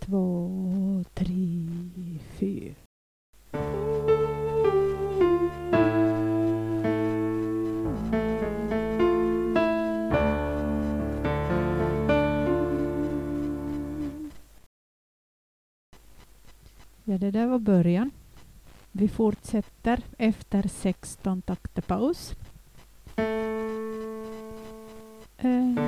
2, 3, 4. Ja, det där var början. Vi fortsätter efter 16 takter paus.